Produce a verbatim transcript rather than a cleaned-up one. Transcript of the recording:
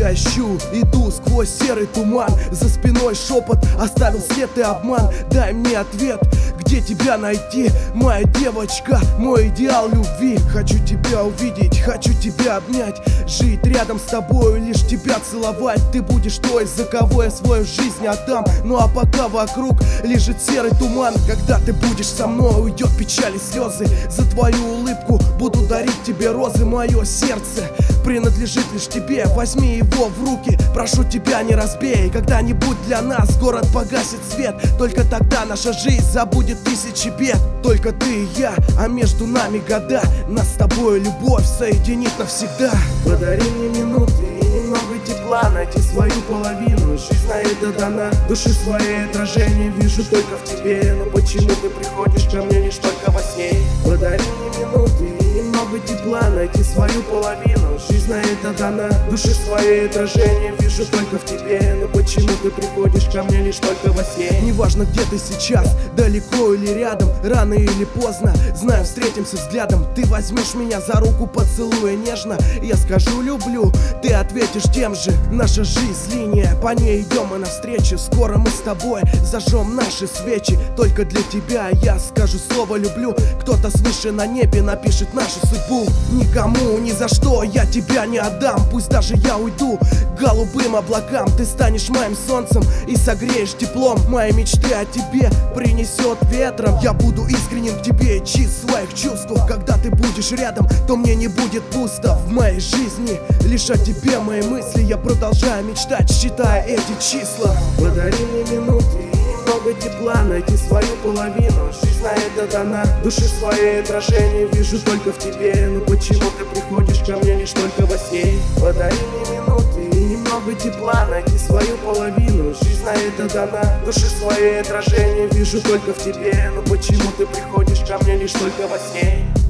тебя ищу, иду сквозь серый туман. За спиной шепот, оставил след и обман. Дай мне ответ, где тебя найти, моя девочка, мой идеал любви. Хочу тебя увидеть, хочу тебя обнять, жить рядом с тобою, лишь тебя целовать. Ты будешь той, за кого я свою жизнь отдам. Ну а пока вокруг лежит серый туман, когда ты будешь со мной, уйдет печаль и слезы. За твою улыбку буду дарить тебе розы. Мое сердце принадлежит лишь тебе, возьми его в руки, прошу тебя, не разбей. Когда-нибудь для нас город погасит свет, только тогда наша жизнь забудет тысячи бед. Только ты и я, а между нами года, нас с тобой любовь соединит навсегда. Подари мне минуты и немного тепла, найти свою половину, жизнь на это дана. Души своей отражение вижу только в тебе, но почему ты приходишь ко мне лишь только во сне? Подари мне минуты и немного тепла, найти свою половину, жизнь на это дана. Души своей отражение вижу только в тебе, но почему ты приходишь ко мне лишь только во сне? Неважно, где ты сейчас, далеко или рядом, рано или поздно, знаю, встретимся взглядом. Ты возьмешь меня за руку, поцелуя нежно, я скажу люблю, ты ответишь тем же. Наша жизнь линия, по ней идем мы навстречу. Скоро мы с тобой зажжем наши свечи, только для тебя я скажу слово люблю. Кто-то свыше на небе напишет нашу судьбу. Никому, ни за что я тебя не отдам. Пусть даже я уйду к голубым облакам, ты станешь моим солнцем и согреешь теплом. Мои мечты о тебе принесет ветром. Я буду искренен к тебе и чист в своих чувствах. Когда ты будешь рядом, то мне не будет пусто в моей жизни. Лишь о тебе мои мысли, я продолжаю мечтать, считая эти числа. Подари мне минуты и немного тепла, найти свою половину, жизнь на это дана. Души своей отражение вижу только в тебе, но почему ты приходишь ко мне лишь только во сне? Подари мне минуты и немного тепла, найти свою половину, жизнь на это дана. Души своей отражение вижу только в тебе, но почему ты приходишь ко мне лишь только во сне?